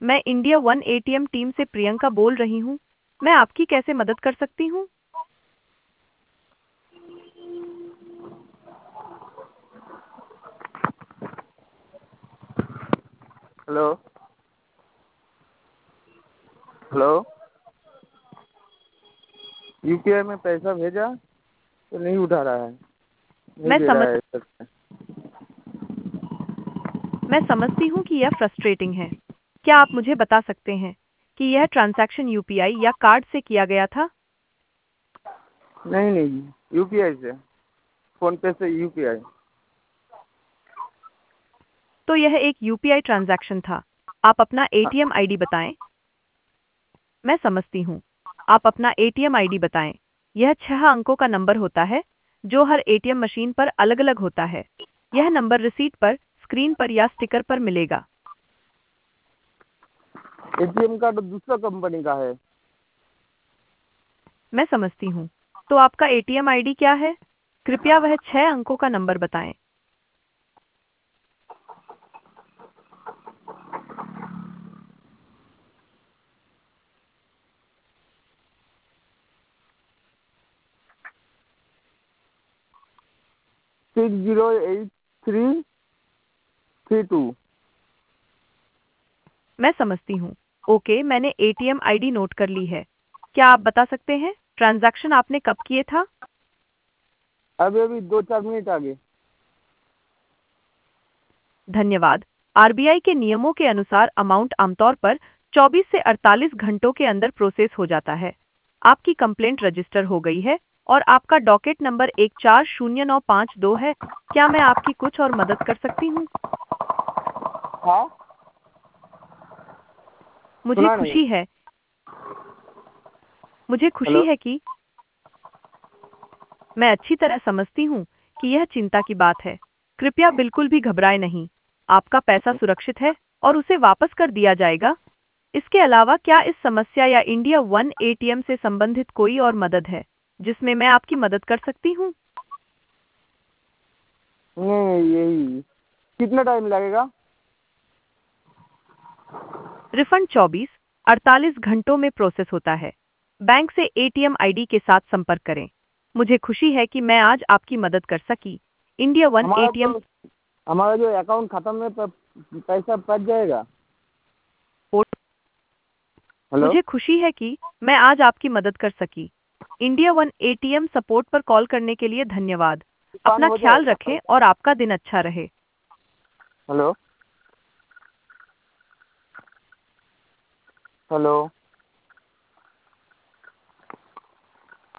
मैं India one ATM team से प्रियंका बोल रही हूँ। मैं आपकी कैसे मदद कर सकती हूँ? हेलो। हेलो। यूपीआई में पैसा भेजा तो नहीं उठा रहा है, नहीं मैं दे रहा समझ है सर। मैं समझती हूँ कि यह फ्रस्ट्रेटिंग है। क्या आप मुझे बता सकते हैं कि यह ट्रांजैक्शन यूपीआई या कार्ड से किया गया था? नहीं नहीं, यूपीआई से, फोन पे से यूपीआई। तो यह एक यूपीआई ट्रांजैक्शन था। आप अपना हाँ, एटीएम आईडी बताएं। मैं समझती हूँ। आप अपना एटीएम आईडी बताएं। यह 6 अंकों का नंबर होता है जो हर एटीएम मशीन पर अलग-अलग होता है। यह नंबर रिसीट पर, स्क्रीन पर या स्टिकर पर मिलेगा। एटीएम कार्ड दूसरा कंपनी का है। मैं समझती हूँ। तो आपका एटीएम आईडी क्या है? कृपया वह 6 अंकों का नंबर बताएं। 608332। मैं समझती हूँ। ओके, मैंने एटीएम आईडी नोट कर ली है। क्या आप बता सकते हैं ट्रांजैक्शन आपने कब किए था? अभी अभी 2-4 मिनट आगे। धन्यवाद। आरबीआई के नियमों के अनुसार अमाउंट आमतौर पर 24 से 48 घंटों के अंदर प्रोसेस हो जाता है। आपकी कंप्लेंट रजिस्टर हो गई है और आपका डॉकेट नंबर 140952 है। क्या मैं आपकी कुछ और मदद कर सकती हूँ? हाँ, मुझे सुना नहीं। खुशी है मुझे खुशी हेलो। है कि मैं अच्छी तरह समझती हूँ कि यह चिंता की बात है। कृपया बिल्कुल भी घबराएं नहीं। आपका पैसा सुरक्षित है और उसे वापस कर दिया जाएगा। इसके अलावा क्या इस समस्या या इंडिया वन एटीएम से संबंधित कोई और मदद है जिसमें मैं आपकी मदद कर सकती हूँ? नहीं, यही। कितना टाइम लगेगा? रिफंड 24-48 घंटों में प्रोसेस होता है। बैंक से एटीएम आईडी के साथ संपर्क करें। मुझे खुशी है कि मैं आज आपकी मदद कर सकी। इंडिया वन हमारा एटीएम जो हमारा जो अकाउंट खत्म है, पैसा पच जाएगा। हेलो। मुझे खुशी है कि मैं आज आपकी मदद कर सकी। इंडिया वन एटीएम सपोर्ट पर कॉल करने के लिए धन्यवाद। पान अपना हो ख्याल जाएगा। रखें और आपका दिन अच्छा रहे। हेलो। हेलो।